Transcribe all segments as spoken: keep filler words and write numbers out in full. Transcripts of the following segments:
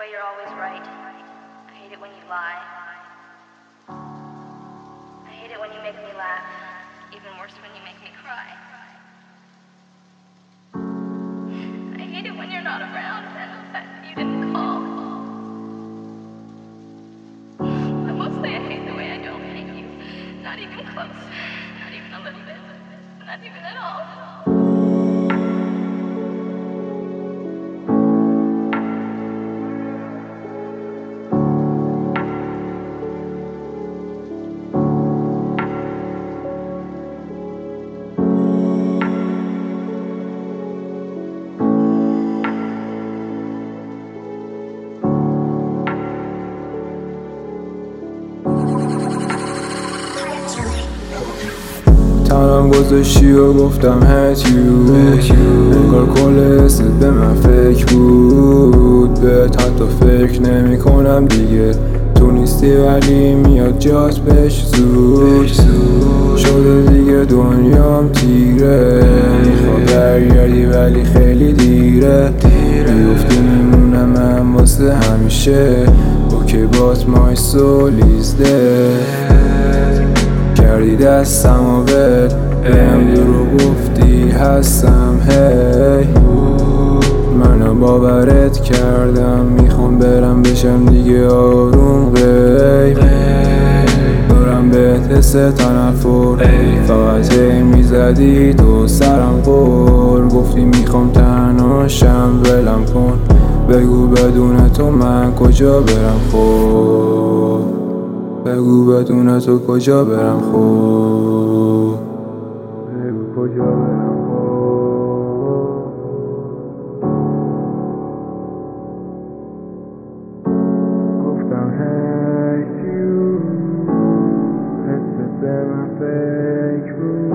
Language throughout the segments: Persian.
way you're always right. I hate it when you lie. I hate it when you make me laugh. Even worse when you make me cry. I hate it when you're not around and the fact that you didn't call. But mostly I hate the way I don't hate you. Not even close. Not even a little bit. Not even at all. تنم گذاشتی و گفتم هت یو انگار کل حست به من فکر بود بهت حتی فکر نمی کنم دیگه تو نیستی ولی میاد جات بهش زود شده دیگه دنیام تیره میخوام برگردی ولی خیلی دیره بیفتی میمونم من واسه همیشه اوکی بات مای سول ایز کردی دستم و بد بهم درو گفتی هستم هی منو باورت کردم میخوام برم بشم دیگه آروم غیب دارم بهت حس تنفر فقط هی میزدی تو سرم قور گفتی میخوام تنهاشم ولم کن بگو بدون تو من کجا برم خب بگو بدون تو کجا برم خوب بگو کجا برم خوب گفتم هی یو حست به من فکر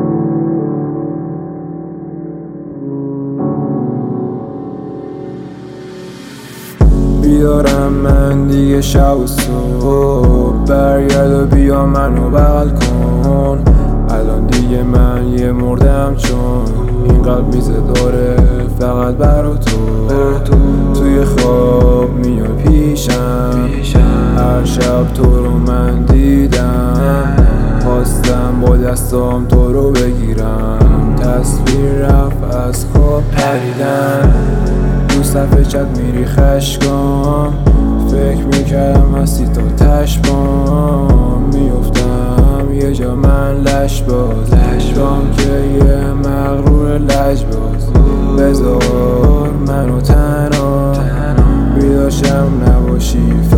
بیارم من دیگه شب و صبح برگرد و بیا منو بغل کن الان دیگه من یه مردم چون این قلب میزه داره فقط برا تو توی خواب میاد پیشم هر شب تو رو من دیدم خواستم با دستام تو رو بگیرم تصویر رفت از خواب پریدن تو صفحه چت میری خشکام فکر میکردم هستی تا تشبام میفتم یه جا من لش باز لشبام که یه مغرور لج باز بذار منو تنها بیداشم نباشی